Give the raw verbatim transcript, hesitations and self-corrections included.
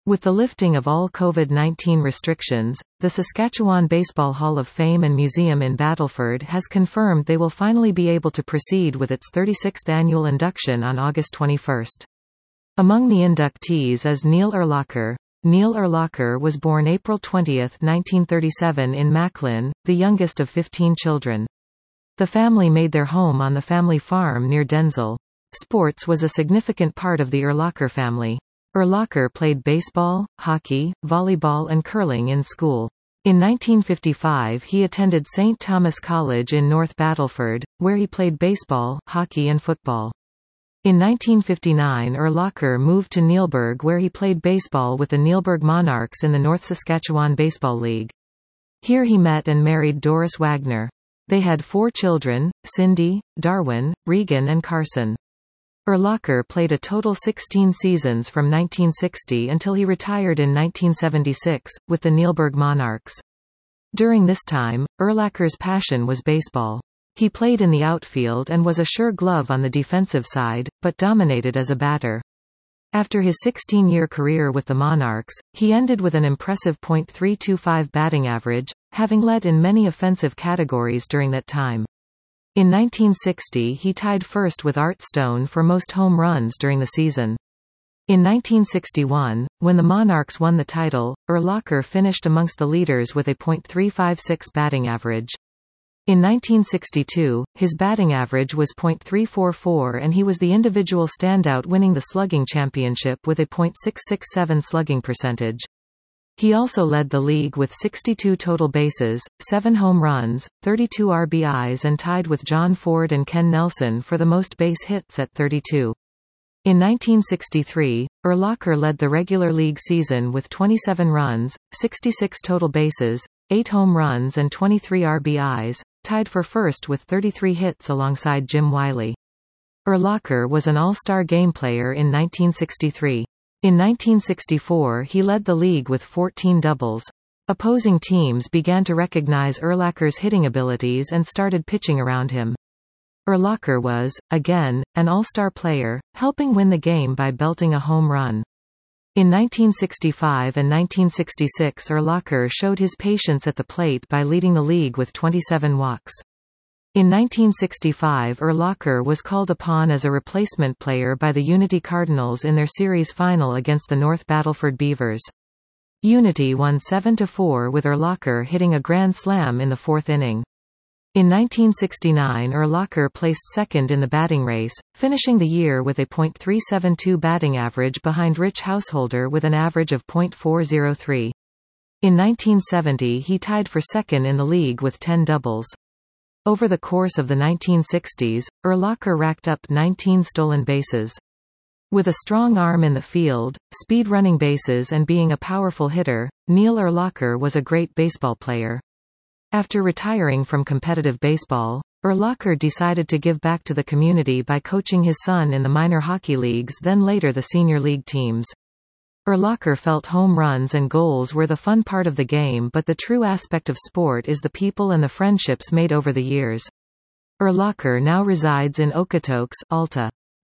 With the lifting of all COVID nineteen restrictions, the Saskatchewan Baseball Hall of Fame and Museum in Battleford has confirmed they will finally be able to proceed with its thirty-sixth annual induction on August twenty-first. Among the inductees is Neil Urlacher. Neil Urlacher was born April twentieth, nineteen thirty-seven in Macklin, the youngest of fifteen children. The family made their home on the family farm near Denzel. Sports was a significant part of the Urlacher family. Urlacher played baseball, hockey, volleyball and curling in school. In nineteen fifty-five he attended Saint Thomas College in North Battleford, where he played baseball, hockey and football. In nineteen fifty-nine Urlacher moved to Neilburg where he played baseball with the Neilburg Monarchs in the North Saskatchewan Baseball League. Here he met and married Doris Wagner. They had four children, Cindy, Darwin, Regan and Carson. Urlacher played a total sixteen seasons from nineteen sixty until he retired in nineteen seventy-six, with the Neilburg Monarchs. During this time, Urlacher's passion was baseball. He played in the outfield and was a sure glove on the defensive side, but dominated as a batter. After his sixteen-year career with the Monarchs, he ended with an impressive point three two five batting average, having led in many offensive categories during that time. In nineteen sixty he tied first with Art Stone for most home runs during the season. In nineteen sixty-one, when the Monarchs won the title, Urlacher finished amongst the leaders with a point three five six batting average. In nineteen sixty-two, his batting average was point three four four and he was the individual standout winning the slugging championship with a point six six seven slugging percentage. He also led the league with sixty-two total bases, seven home runs, thirty-two R B Is and tied with John Ford and Ken Nelson for the most base hits at thirty-two. In nineteen sixty-three, Urlacher led the regular league season with twenty-seven runs, sixty-six total bases, eight home runs and twenty-three R B Is, tied for first with thirty-three hits alongside Jim Wiley. Urlacher was an all-star game player in nineteen sixty-three. In nineteen sixty-four he led the league with fourteen doubles. Opposing teams began to recognize Urlacher's hitting abilities and started pitching around him. Urlacher was, again, an all-star player, helping win the game by belting a home run. In nineteen sixty-five and nineteen sixty-six Urlacher showed his patience at the plate by leading the league with twenty-seven walks. In nineteen sixty-five Urlacher was called upon as a replacement player by the Unity Cardinals in their series final against the North Battleford Beavers. Unity won seven to four with Urlacher hitting a grand slam in the fourth inning. In nineteen sixty-nine Urlacher placed second in the batting race, finishing the year with a point three seven two batting average behind Rich Householder with an average of point four oh three. In nineteen seventy he tied for second in the league with ten doubles. Over the course of the nineteen sixties, Urlacher racked up nineteen stolen bases. With a strong arm in the field, speed running bases and being a powerful hitter, Neil Urlacher was a great baseball player. After retiring from competitive baseball, Urlacher decided to give back to the community by coaching his son in the minor hockey leagues, then later the senior league teams. Urlacher felt home runs and goals were the fun part of the game, but the true aspect of sport is the people and the friendships made over the years. Urlacher now resides in Okotoks, Alta.